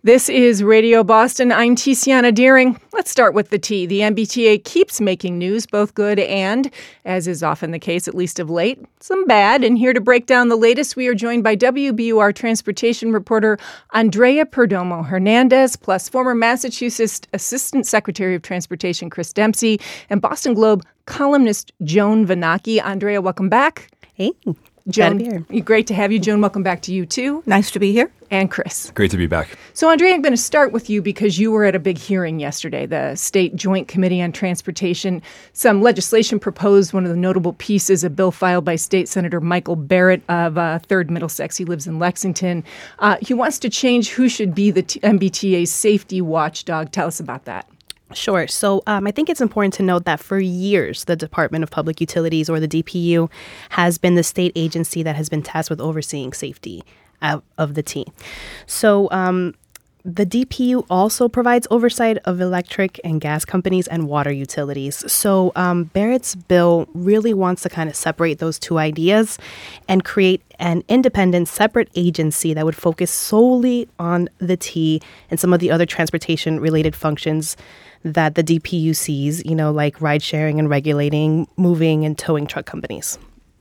This is Radio Boston. I'm Tiziana Deering. Let's start with the T. The MBTA keeps making news, both good and, as is often the case, at least of late, some bad. And here to break down the latest, we are joined by WBUR transportation reporter Andrea Perdomo Hernandez, plus former Massachusetts Assistant Secretary of Transportation Chris Dempsey, and Boston Globe columnist Joan Vanacchi. Andrea, welcome back. Hey, Joan, glad to be here. Great to have you. Joan, welcome back to you, too. Nice to be here. And Chris. Great to be back. So, Andrea, I'm going to start with you because you were at a big hearing yesterday, the State Joint Committee on Transportation. Some legislation proposed, one of the notable pieces, a bill filed by State Senator Michael Barrett of 3rd Middlesex. He lives in Lexington. He wants to change who should be the MBTA's safety watchdog. Tell us about that. Sure. So I think it's important to note that for years, the Department of Public Utilities, or the DPU, has been the state agency that has been tasked with overseeing safety of the T. So the DPU also provides oversight of electric and gas companies and water utilities. So Barrett's bill really wants to kind of separate those two ideas and create an independent, separate agency that would focus solely on the T and some of the other transportation-related functions that the DPU sees, like ride sharing and regulating, moving and towing truck companies.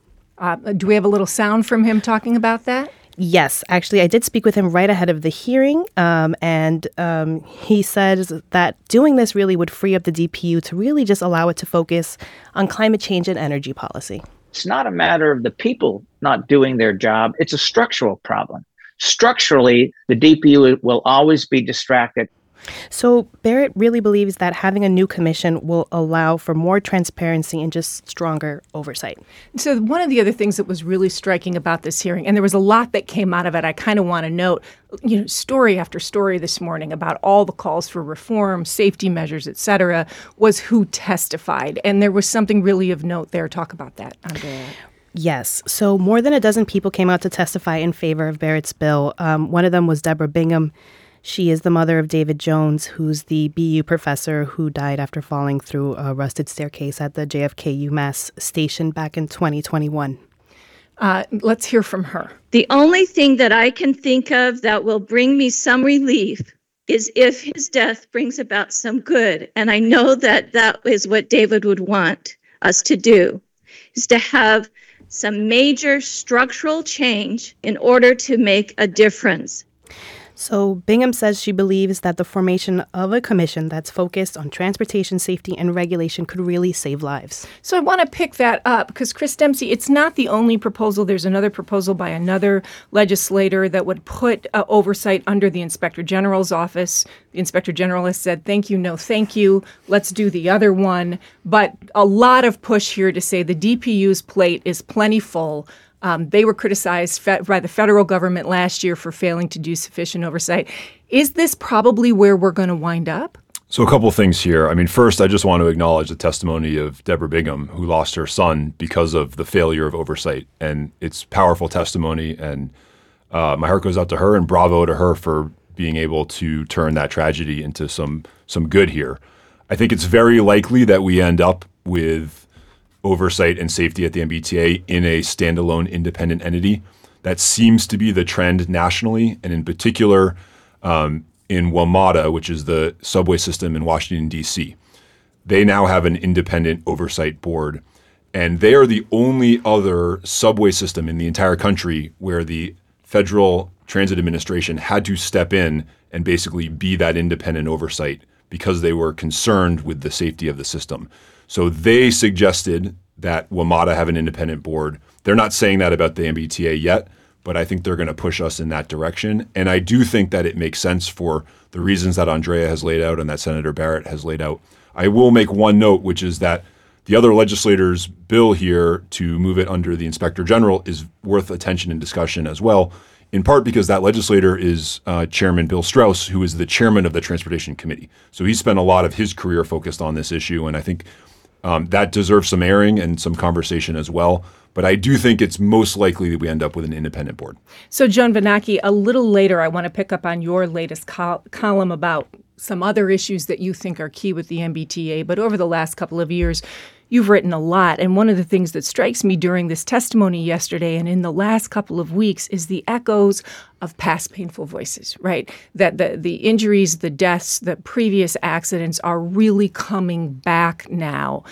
Do we have a little sound from him talking about that? Yes, actually, I did speak with him right ahead of the hearing, and he says that doing this really would free up the DPU to really just allow it to focus on climate change and energy policy. It's not a matter of the people not doing their job. It's a structural problem. Structurally, the DPU will always be distracted. So Barrett really believes that having a new commission will allow for more transparency and just stronger oversight. So one of the other things that was really striking about this hearing, and there was a lot that came out of it, I kind of want to note, story after story this morning about all the calls for reform, safety measures, et cetera, was who testified. And there was something really of note there. Talk about that, Andrea. Yes. So more than a dozen people came out to testify in favor of Barrett's bill. One of them was Deborah Bingham. She is the mother of David Jones, who's the BU professor who died after falling through a rusted staircase at the JFK UMass station back in 2021. Let's hear from her. The only thing that I can think of that will bring me some relief is if his death brings about some good. And I know that that is what David would want us to do, is to have some major structural change in order to make a difference. So Bingham says she believes that the formation of a commission that's focused on transportation safety and regulation could really save lives. So I want to pick that up because, Chris Dempsey, it's not the only proposal. There's another proposal by another legislator that would put oversight under the Inspector General's office. The Inspector General has said, thank you, no thank you. Let's do the other one. But a lot of push here to say the DPU's plate is plenty full. They were criticized by the federal government last year for failing to do sufficient oversight. Is this probably where we're going to wind up? So a couple of things here. I mean, first, I just want to acknowledge the testimony of Deborah Bingham, who lost her son because of the failure of oversight. And it's powerful testimony. And my heart goes out to her, and bravo to her for being able to turn that tragedy into some good here. I think it's very likely that we end up with oversight and safety at the MBTA in a standalone independent entity. That seems to be the trend nationally, and in particular in WMATA, which is the subway system in Washington, D.C. They now have an independent oversight board, and they are the only other subway system in the entire country where the Federal Transit Administration had to step in and basically be that independent oversight because they were concerned with the safety of the system. So they suggested that WMATA have an independent board. They're not saying that about the MBTA yet, but I think they're going to push us in that direction. And I do think that it makes sense for the reasons that Andrea has laid out and that Senator Barrett has laid out. I will make one note, which is that the other legislators' bill here to move it under the Inspector General is worth attention and discussion as well, in part because that legislator is Chairman Bill Strauss, who is the chairman of the Transportation Committee. So he spent a lot of his career focused on this issue, and I think that deserves some airing and some conversation as well. But I do think it's most likely that we end up with an independent board. So, Joan Vanacchi, a little later, I want to pick up on your latest column about some other issues that you think are key with the MBTA. But over the last couple of years, you've written a lot. And one of the things that strikes me during this testimony yesterday and in the last couple of weeks is the echoes of past painful voices, right? That the injuries, the deaths, the previous accidents are really coming back now.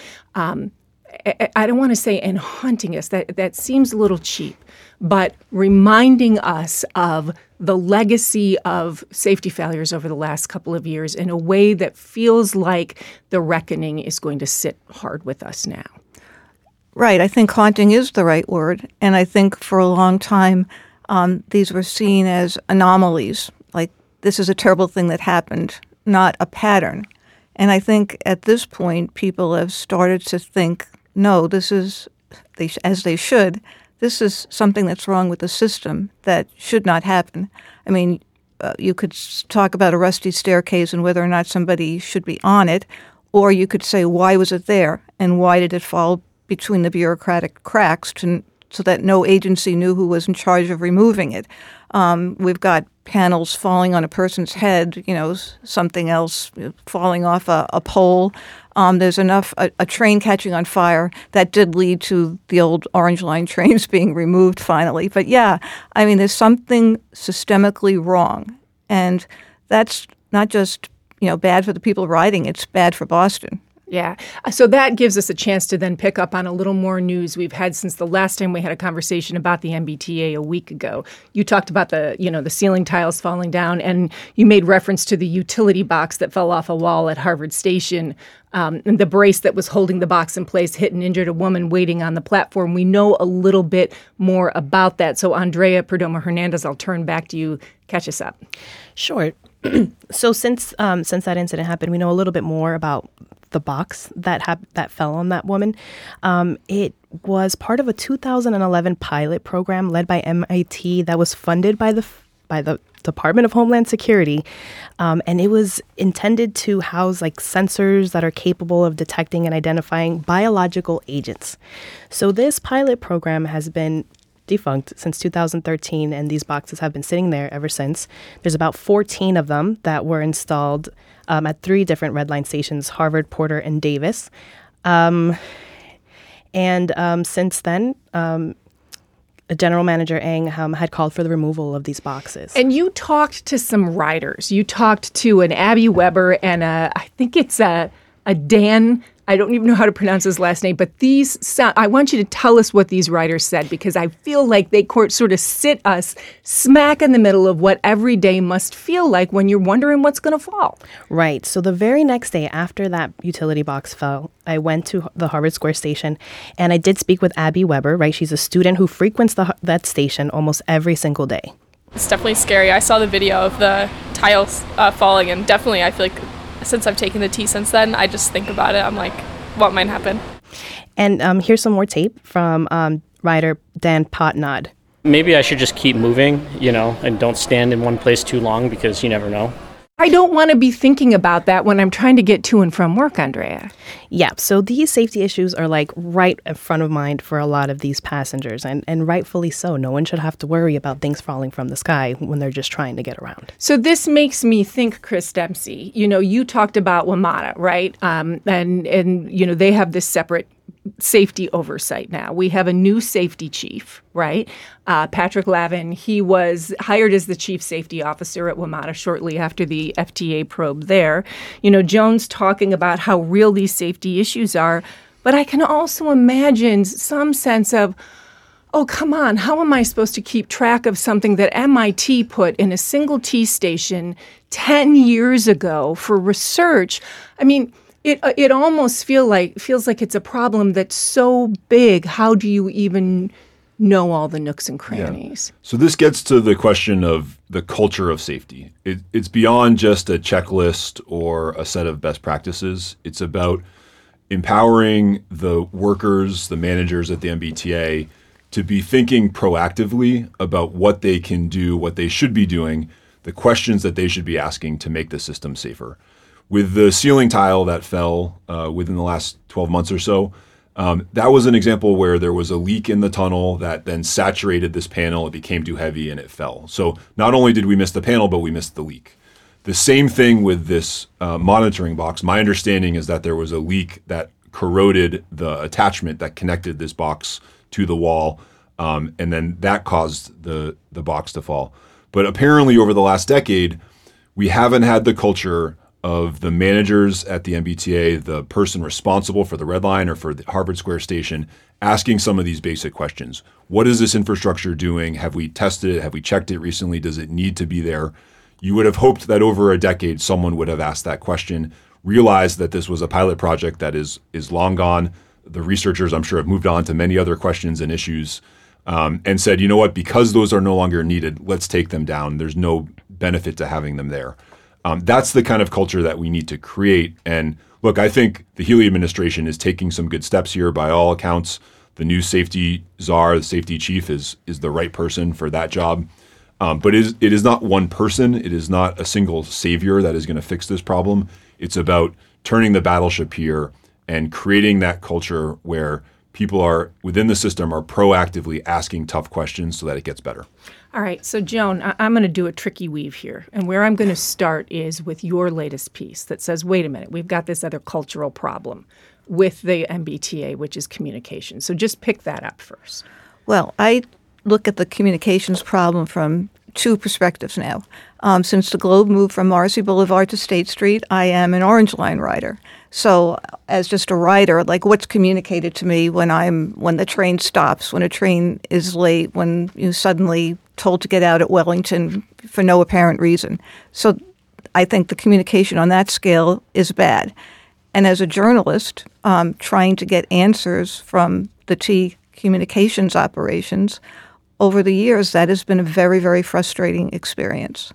I don't want to say and haunting us. That seems a little cheap, but reminding us of the legacy of safety failures over the last couple of years in a way that feels like the reckoning is going to sit hard with us now. Right. I think haunting is the right word. And I think for a long time, these were seen as anomalies, like this is a terrible thing that happened, not a pattern. And I think at this point, people have started to think, no, this is, as they should, this is something that's wrong with the system that should not happen. I mean, you could talk about a rusty staircase and whether or not somebody should be on it, or you could say, why was it there and why did it fall between the bureaucratic cracks so that no agency knew who was in charge of removing it. We've got panels falling on a person's head, something else falling off a pole. There's a train catching on fire that did lead to the old Orange Line trains being removed finally. But yeah, I mean, there's something systemically wrong. And that's not just, bad for the people riding, it's bad for Boston. Yeah. So that gives us a chance to then pick up on a little more news we've had since the last time we had a conversation about the MBTA a week ago. You talked about the ceiling tiles falling down, and you made reference to the utility box that fell off a wall at Harvard Station. And the brace that was holding the box in place hit and injured a woman waiting on the platform. We know a little bit more about that. So Andrea Perdomo-Hernandez, I'll turn back to you. Catch us up. Sure. So since that incident happened, we know a little bit more about the box that fell on that woman. It was part of a 2011 pilot program led by MIT that was funded by the Department of Homeland Security, and it was intended to house sensors that are capable of detecting and identifying biological agents. So this pilot program has been defunct since 2013, and these boxes have been sitting there ever since. There's about 14 of them that were installed at 3 different Red Line stations, Harvard, Porter, and Davis. Since then, General Manager Eng had called for the removal of these boxes. And you talked to some riders. You talked to an Abby Weber and I think it's a Dan. I don't even know how to pronounce his last name, but I want you to tell us what these writers said, because I feel like they sort of sit us smack in the middle of what every day must feel like when you're wondering what's going to fall. Right. So the very next day after that utility box fell, I went to the Harvard Square station, and I did speak with Abby Weber, right? She's a student who frequents that station almost every single day. It's definitely scary. I saw the video of the tiles falling, and definitely I feel like since I've taken the T since then, I just think about it. I'm like, what might happen? And here's some more tape from rider Dan Potnod. Maybe I should just keep moving, and don't stand in one place too long, because you never know. I don't want to be thinking about that when I'm trying to get to and from work, Andrea. Yeah, so these safety issues are right in front of mind for a lot of these passengers, and rightfully so. No one should have to worry about things falling from the sky when they're just trying to get around. So this makes me think, Chris Dempsey, you talked about WMATA, right? And they have this separate safety oversight now. We have a new safety chief, right? Patrick Lavin. He was hired as the chief safety officer at WMATA shortly after the FTA probe there. Joan's talking about how real these safety issues are, but I can also imagine some sense of, oh, come on, how am I supposed to keep track of something that MIT put in a single T station 10 years ago for research? I mean, it almost feels like it's a problem that's so big. How do you even know all the nooks and crannies? Yeah. So this gets to the question of the culture of safety. It's beyond just a checklist or a set of best practices. It's about empowering the workers, the managers at the MBTA, to be thinking proactively about what they can do, what they should be doing, the questions that they should be asking to make the system safer. With the ceiling tile that fell within the last 12 months or so, that was an example where there was a leak in the tunnel that then saturated this panel. It became too heavy and it fell. So not only did we miss the panel, but we missed the leak. The same thing with this monitoring box. My understanding is that there was a leak that corroded the attachment that connected this box to the wall, and then that caused the box to fall. But apparently over the last decade, we haven't had the culture of the managers at the MBTA, the person responsible for the Red Line or for the Harvard Square Station, asking some of these basic questions. What is this infrastructure doing? Have we tested it? Have we checked it recently? Does it need to be there? You would have hoped that over a decade, someone would have asked that question, realized that this was a pilot project that is long gone. The researchers, I'm sure, have moved on to many other questions and issues, and said, you know what, because those are no longer needed, let's take them down. There's no benefit to having them there. That's the kind of culture that we need to create. And look, I think the Healey administration is taking some good steps here by all accounts. The new safety czar, the safety chief, is the right person for that job. But it is not one person. It is not a single savior that is going to fix this problem. It's about turning the battleship here and creating that culture where people are within the system are proactively asking tough questions so that it gets better. All right. So, Joan, I'm going to do a tricky weave here. And where I'm going to start is with your latest piece that says, wait a minute, we've got this other cultural problem with the MBTA, which is communication. So just pick that up first. Well, I look at the communications problem from two perspectives now. Since the Globe moved from Marcy Boulevard to State Street, I am an Orange Line rider. So as just a rider, like what's communicated to me when the train stops, when a train is late, when you're suddenly told to get out at Wellington for no apparent reason. So I think the communication on that scale is bad. And as a journalist, trying to get answers from the T communications operations, over the years, that has been a very, very frustrating experience.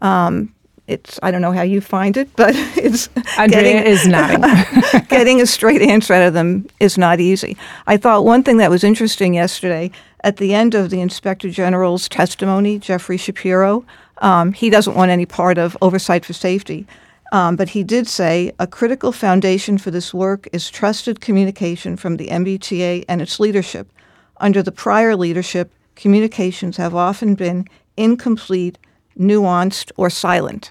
I don't know how you find it, but it's Andrea is nodding. Getting a straight answer out of them is not easy. I thought one thing that was interesting yesterday, at the end of the Inspector General's testimony, Jeffrey Shapiro, he doesn't want any part of oversight for safety, but he did say a critical foundation for this work is trusted communication from the MBTA and its leadership. Under the prior leadership, communications have often been incomplete, nuanced, or silent.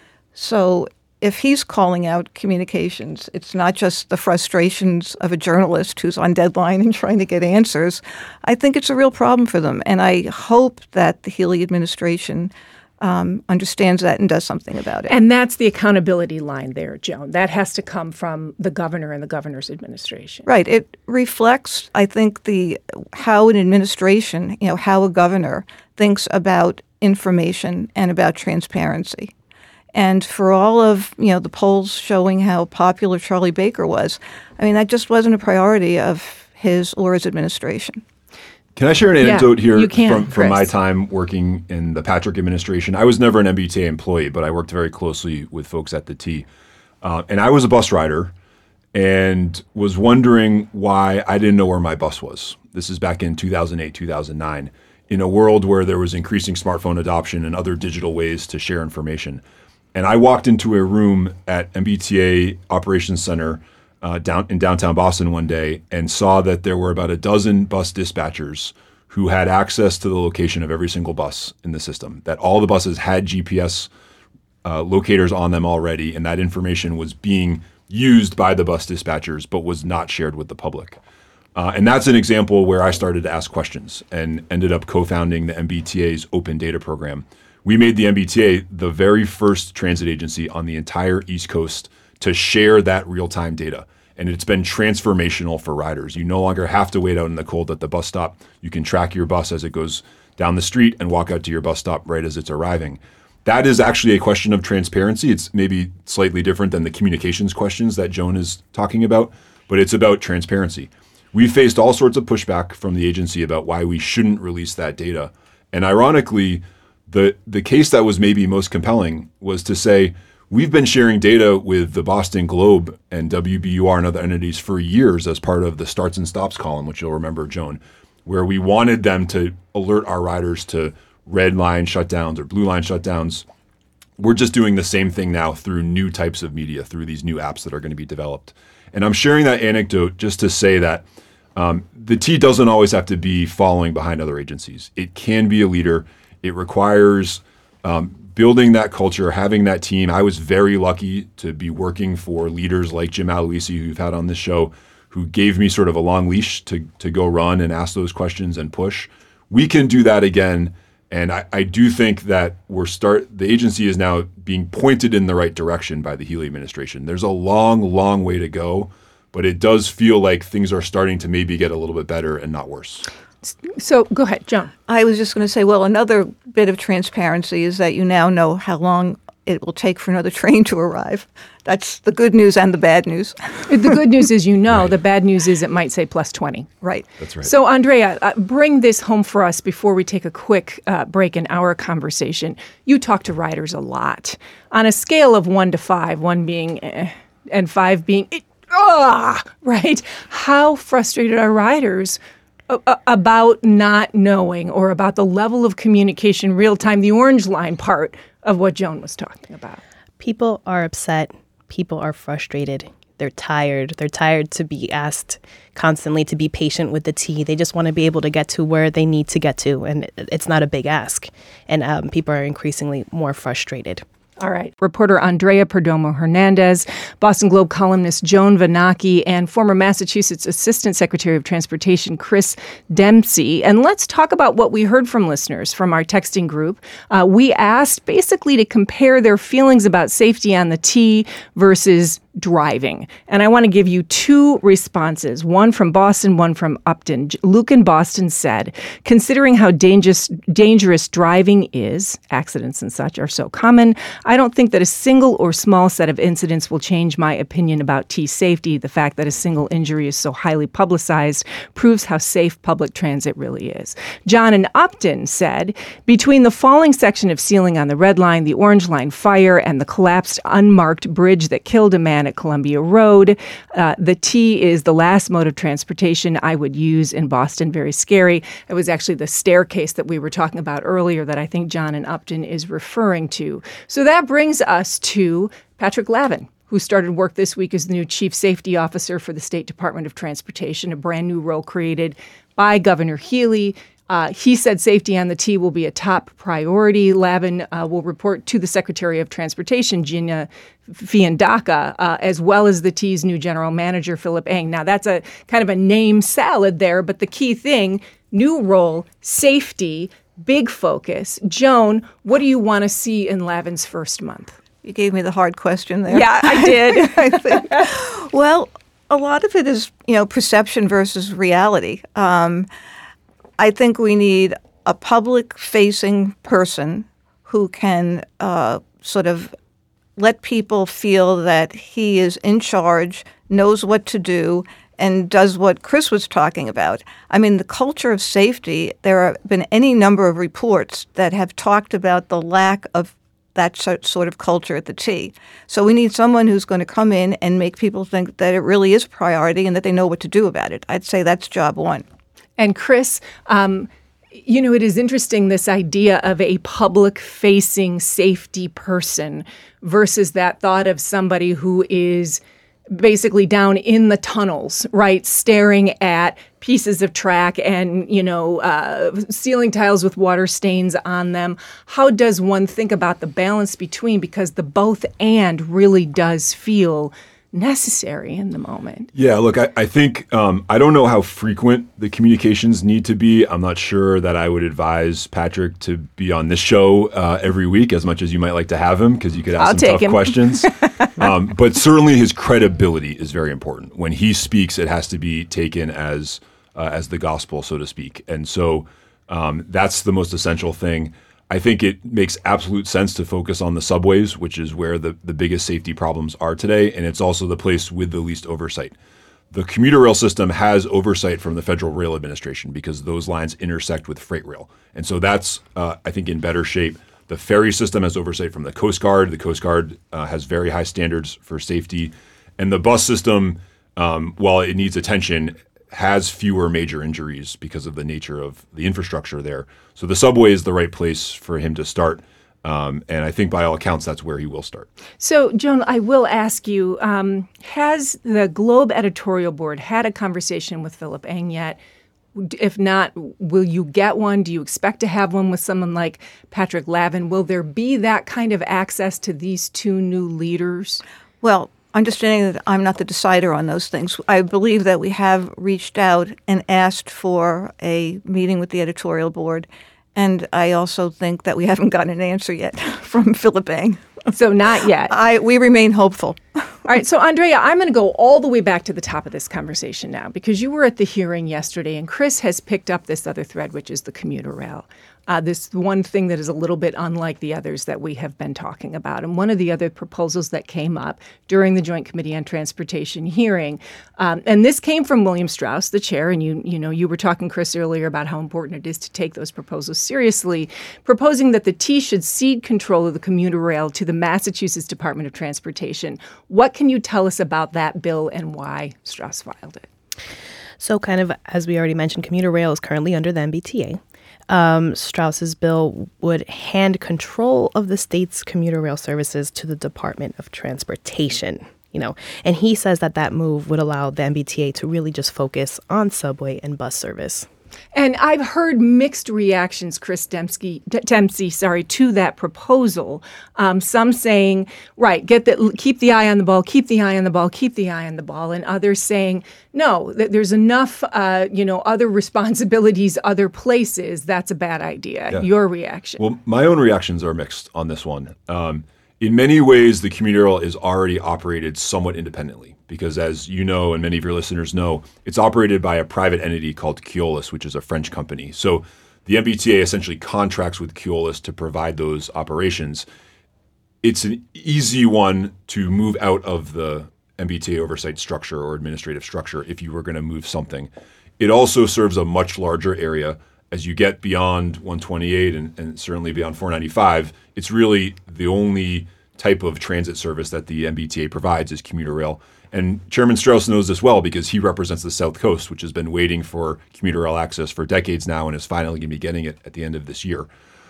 So if he's calling out communications, it's not just the frustrations of a journalist who's on deadline and trying to get answers. I think it's a real problem for them. And I hope that the Healey administration understands that and does something about it. And that's the accountability line there, Joan. That has to come from the governor and the governor's administration. Right. It reflects, I think, how an administration, how a governor thinks about information and about transparency. And for all of, the polls showing how popular Charlie Baker was, that just wasn't a priority of his or his administration. Can I share an anecdote here from my Chris. time working in the Patrick administration? I was never an MBTA employee, but I worked very closely with folks at the T. And I was a bus rider and was wondering why I didn't know where my bus was. This is back in 2008, 2009, in a world where there was increasing smartphone adoption and other digital ways to share information. And I walked into a room at MBTA Operations Center in downtown Boston one day and saw that there were about a dozen bus dispatchers who had access to the location of every single bus in the system, that all the buses had GPS locators on them already, and that information was being used by the bus dispatchers but was not shared with the public. And that's an example where I started to ask questions and ended up co-founding the MBTA's Open Data Program. We made the MBTA the very first transit agency on the entire East Coast to share that real-time data. And it's been transformational for riders. You no longer have to wait out in the cold at the bus stop. You can track your bus as it goes down the street and walk out to your bus stop right as it's arriving. That is actually a question of transparency. It's maybe slightly different than the communications questions that Joan is talking about, but it's about transparency. We faced all sorts of pushback from the agency about why we shouldn't release that data. And ironically, the case that was maybe most compelling was to say, we've been sharing data with the Boston Globe and WBUR and other entities for years as part of the Starts and Stops column, which you'll remember, Joan, where we wanted them to alert our riders to red line shutdowns or blue line shutdowns. We're just doing the same thing now through new types of media, through these new apps that are going to be developed. And I'm sharing that anecdote just to say that the T doesn't always have to be following behind other agencies. It can be a leader. It requires Building that culture, having that team. I was very lucky to be working for leaders like Jim Aloisi, who you've had on this show, who gave me sort of a long leash to go run and ask those questions and push. We can do that again. And I do think that the agency is now being pointed in the right direction by the Healey administration. There's a long, long way to go, but it does feel like things are starting to maybe get a little bit better and not worse. So go ahead, Joan. I was just going to say, well, another bit of transparency is that you now know how long it will take for another train to arrive. That's the good news and the bad news. The good news is right. The bad news is it might say plus 20. Right. That's right. So, Andrea, bring this home for us before we take a quick break in our conversation. You talk to riders a lot. On a scale of 1 to 5, 1 being and 5 being right? How frustrated are riders about not knowing, or about the level of communication real time, the orange line part of what Joan was talking about? People are upset. People are frustrated. They're tired. They're tired to be asked constantly to be patient with the T. They just want to be able to get to where they need to get to, and it's not a big ask. And people are increasingly more frustrated. All right. Reporter Andrea Perdomo Hernandez, Boston Globe columnist Joan Vanacki, and former Massachusetts Assistant Secretary of Transportation Chris Dempsey. And let's talk about what we heard from listeners from our texting group. We asked basically to compare their feelings about safety on the T versus driving. And I want to give you 2 responses, one from Boston, one from Upton. Luke in Boston said, considering how dangerous driving is, accidents and such are so common, I don't think that a single or small set of incidents will change my opinion about T safety. The fact that a single injury is so highly publicized proves how safe public transit really is. John in Upton said, between the falling section of ceiling on the Red Line, the Orange Line fire, and the collapsed unmarked bridge that killed a man at Columbia Road, the T is the last mode of transportation I would use in Boston. Very scary. It was actually the staircase that we were talking about earlier that I think John in Upton is referring to. So that brings us to Patrick Lavin, who started work this week as the new Chief Safety Officer for the State Department of Transportation, a brand new role created by Governor Healey. He said safety on the T will be a top priority. Lavin will report to the Secretary of Transportation, Gina Fiandaca, as well as the T's new general manager, Philip Eng. Now, that's a kind of a name salad there, but the key thing, new role, safety, big focus. Joan, what do you want to see in Lavin's first month? You gave me the hard question there. Yeah, I did. I think. Well, a lot of it is, perception versus reality. I think we need a public-facing person who can sort of let people feel that he is in charge, knows what to do, and does what Chris was talking about. I mean, the culture of safety, there have been any number of reports that have talked about the lack of that sort of culture at the T. So we need someone who's going to come in and make people think that it really is a priority and that they know what to do about it. I'd say that's job one. And Chris, it is interesting, this idea of a public-facing safety person versus that thought of somebody who is basically down in the tunnels, right, staring at pieces of track and, ceiling tiles with water stains on them. How does one think about the balance between, because the both and really does feel necessary in the moment? Yeah, look, I think, I don't know how frequent the communications need to be. I'm not sure that I would advise Patrick to be on this show every week, as much as you might like to have him, because you could ask some tough questions. But certainly his credibility is very important. When he speaks, it has to be taken as the gospel, so to speak. And so that's the most essential thing. I think it makes absolute sense to focus on the subways, which is where the biggest safety problems are today, and it's also the place with the least oversight. The commuter rail system has oversight from the Federal Rail Administration because those lines intersect with freight rail. And so that's, I think, in better shape. The ferry system has oversight from the Coast Guard. The Coast Guard has very high standards for safety. And the bus system, while it needs attention, has fewer major injuries because of the nature of the infrastructure there. So the subway is the right place for him to start. And I think by all accounts, that's where he will start. So, Joan, I will ask you, has the Globe editorial board had a conversation with Philip Eng yet? If not, will you get one? Do you expect to have one with someone like Patrick Lavin? Will there be that kind of access to these two new leaders? Well, understanding that I'm not the decider on those things, I believe that we have reached out and asked for a meeting with the editorial board. And I also think that we haven't gotten an answer yet from Philip Eng. So not yet. We remain hopeful. All right. So, Andrea, I'm going to go all the way back to the top of this conversation now, because you were at the hearing yesterday, and Chris has picked up this other thread, which is the commuter rail. This one thing that is a little bit unlike the others that we have been talking about. And one of the other proposals that came up during the Joint Committee on Transportation hearing, and this came from William Strauss, the chair, and you were talking, Chris, earlier about how important it is to take those proposals seriously, proposing that the T should cede control of the commuter rail to the Massachusetts Department of Transportation. What can you tell us about that bill and why Strauss filed it? So kind of, as we already mentioned, commuter rail is currently under the MBTA. Strauss's bill would hand control of the state's commuter rail services to the Department of Transportation, and he says that move would allow the MBTA to really just focus on subway and bus service. And I've heard mixed reactions, Chris Dempsey, to that proposal. Some saying, right, keep the eye on the ball, keep the eye on the ball, keep the eye on the ball, and others saying, no, there's enough, other responsibilities, other places. That's a bad idea. Yeah. Your reaction? Well, my own reactions are mixed on this one. In many ways, the commuter rail is already operated somewhat independently because, as you know, and many of your listeners know, it's operated by a private entity called Keolis, which is a French company. So the MBTA essentially contracts with Keolis to provide those operations. It's an easy one to move out of the MBTA oversight structure or administrative structure if you were going to move something. It also serves a much larger area. As you get beyond 128 and certainly beyond 495, it's really the only type of transit service that the MBTA provides is commuter rail. And Chairman Strauss knows this well because he represents the South Coast, which has been waiting for commuter rail access for decades now and is finally going to be getting it at the end of this year.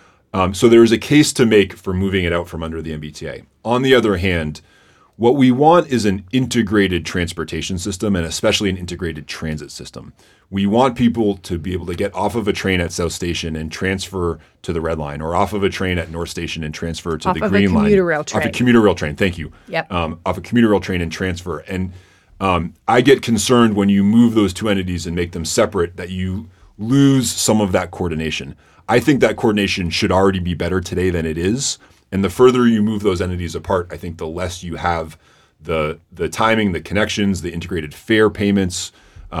So there is a case to make for moving it out from under the MBTA. On the other hand, what we want is an integrated transportation system and especially an integrated transit system. We want people to be able to get off of a train at South Station and transfer to the Red Line, or off of a train at North Station and transfer to the Green Line. Off of a commuter rail train. Off a commuter rail train, thank you. Yep. Off a commuter rail train and transfer. And I get concerned when you move those two entities and make them separate that you lose some of that coordination. I think that coordination should already be better today than it is. And the further you move those entities apart, I think the less you have the timing, the connections, the integrated fare payments,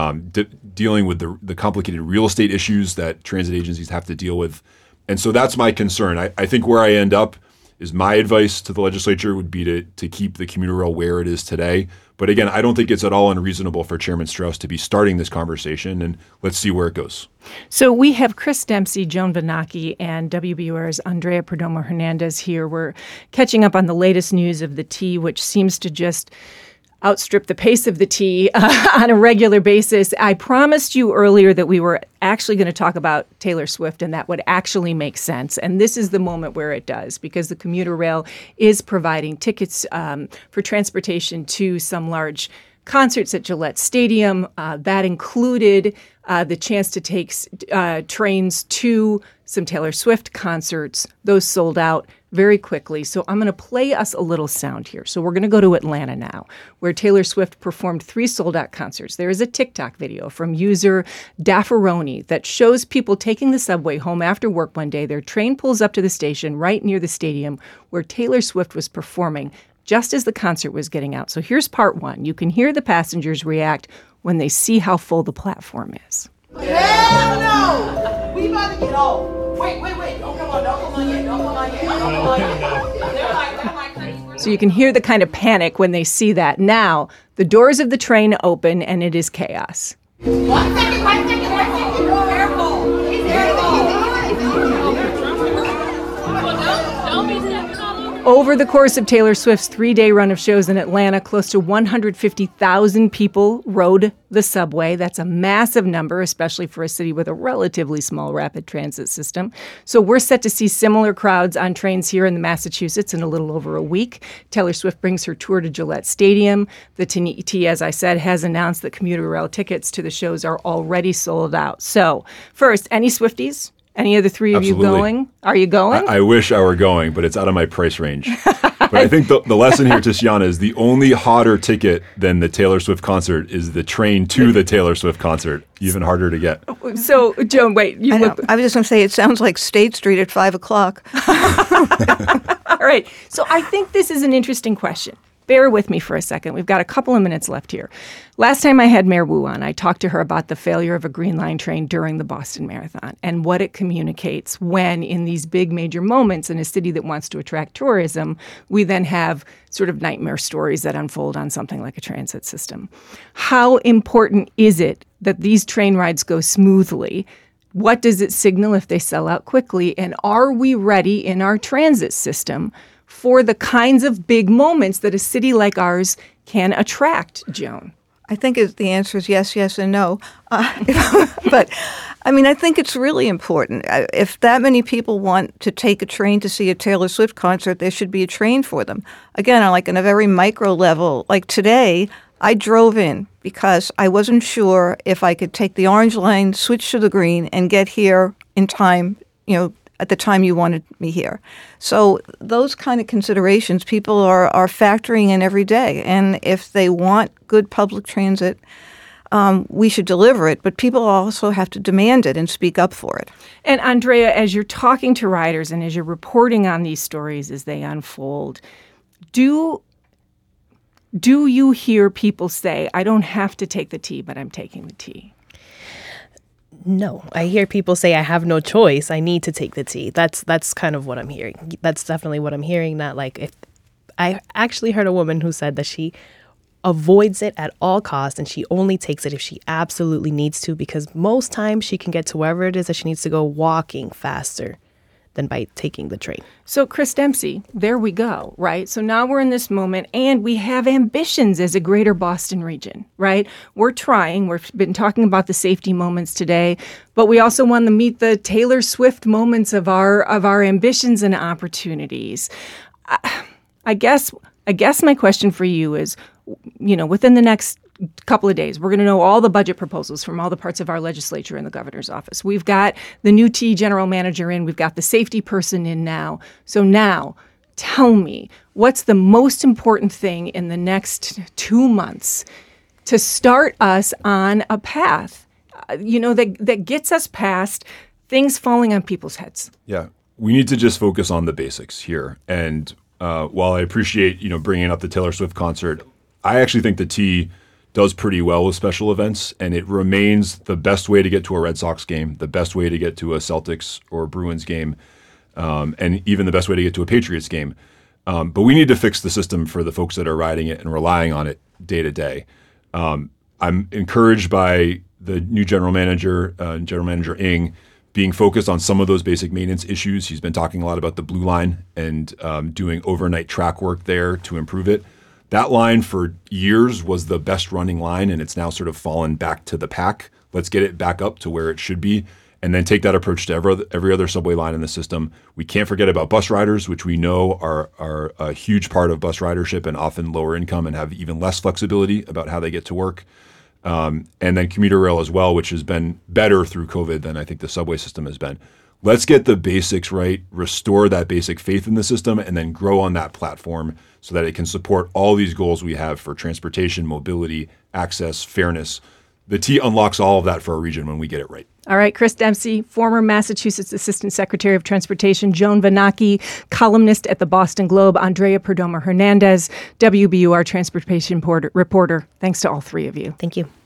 dealing with the complicated real estate issues that transit agencies have to deal with. And so that's my concern. I think where I end up is my advice to the legislature would be to keep the commuter rail where it is today. But again, I don't think it's at all unreasonable for Chairman Strauss to be starting this conversation, and let's see where it goes. So we have Chris Dempsey, Joan Vanacchi, and WBUR's Andrea Perdomo Hernandez here. We're catching up on the latest news of the T, which seems to just outstrip the pace of the T on a regular basis. I promised you earlier that we were actually going to talk about Taylor Swift, and that would actually make sense. And this is the moment where it does, because the commuter rail is providing tickets for transportation to some large concerts at Gillette Stadium. That included the chance to take trains to some Taylor Swift concerts. Those sold out very quickly. So I'm going to play us a little sound here. So we're going to go to Atlanta now, where Taylor Swift performed 3 sold-out concerts. There is a TikTok video from user Daffaroni that shows people taking the subway home after work one day. Their train pulls up to the station right near the stadium where Taylor Swift was performing just as the concert was getting out. So here's part 1. You can hear the passengers react when they see how full the platform is. Hell no! We about to get off. Wait. Don't come on yet. So you can hear the kind of panic when they see that. Now, the doors of the train open and it is chaos. One second. Careful. Don't be stepping all over Over the course of Taylor Swift's 3-day run of shows in Atlanta, close to 150,000 people rode the subway. That's a massive number, especially for a city with a relatively small rapid transit system. So we're set to see similar crowds on trains here in Massachusetts in a little over a week. Taylor Swift brings her tour to Gillette Stadium. The T, as I said, has announced that commuter rail tickets to the shows are already sold out. So first, any Swifties? Any of the three of Absolutely. you going? Are you going? I wish I were going, but it's out of my price range. But I think the lesson here, Tiziana, is the only hotter ticket than the Taylor Swift concert is the train to the Taylor Swift concert. Even harder to get. So, Joan, wait. I was just going to say, it sounds like State Street at 5 o'clock. All right. So I think this is an interesting question. Bear with me for a second. We've got a couple of minutes left here. Last time I had Mayor Wu on, I talked to her about the failure of a Green Line train during the Boston Marathon and what it communicates when, in these big major moments in a city that wants to attract tourism, we then have sort of nightmare stories that unfold on something like a transit system. How important is it that these train rides go smoothly? What does it signal if they sell out quickly? And are we ready in our transit system for the kinds of big moments that a city like ours can attract, Joan? I think the answer is yes, yes, and no. But, I mean, I think it's really important. If that many people want to take a train to see a Taylor Swift concert, there should be a train for them. Again, on a very micro level, like today, I drove in because I wasn't sure if I could take the orange line, switch to the green, and get here in time, at the time you wanted me here. So those kind of considerations people are factoring in every day. And if they want good public transit, we should deliver it. But people also have to demand it and speak up for it. And Andrea, as you're talking to riders and as you're reporting on these stories as they unfold, do you hear people say, I don't have to take the T, but I'm taking the T? No, I hear people say I have no choice. I need to take the T. That's kind of what I'm hearing. That's definitely what I'm hearing. That if I actually heard a woman who said that she avoids it at all costs and she only takes it if she absolutely needs to, because most times she can get to wherever it is that she needs to go walking faster than by taking the train. So, Chris Dempsey, there we go, right? So now we're in this moment and we have ambitions as a greater Boston region, right? We're trying. We've been talking about the safety moments today, but we also want to meet the Taylor Swift moments of our ambitions and opportunities. I guess my question for you is, within the next couple of days, we're going to know all the budget proposals from all the parts of our legislature and the governor's office. We've got the new T general manager in. We've got the safety person in now. So now, tell me, what's the most important thing in the next 2 months to start us on a path, that gets us past things falling on people's heads? Yeah, we need to just focus on the basics here. And while I appreciate, bringing up the Taylor Swift concert, I actually think the T does pretty well with special events, and it remains the best way to get to a Red Sox game, the best way to get to a Celtics or Bruins game, and even the best way to get to a Patriots game. But we need to fix the system for the folks that are riding it and relying on it day to day. I'm encouraged by the new General Manager Ng, being focused on some of those basic maintenance issues. He's been talking a lot about the Blue Line and doing overnight track work there to improve it. That line for years was the best running line, and it's now sort of fallen back to the pack. Let's get it back up to where it should be, and then take that approach to every other subway line in the system. We can't forget about bus riders, which we know are a huge part of bus ridership and often lower income and have even less flexibility about how they get to work. And then commuter rail as well, which has been better through COVID than I think the subway system has been. Let's get the basics right, restore that basic faith in the system, and then grow on that platform so that it can support all these goals we have for transportation, mobility, access, fairness. The T unlocks all of that for our region when we get it right. All right, Chris Dempsey, former Massachusetts Assistant Secretary of Transportation, Joan Vanacki, columnist at the Boston Globe, Andrea Perdomo Hernandez, WBUR Transportation reporter. Thanks to all three of you. Thank you.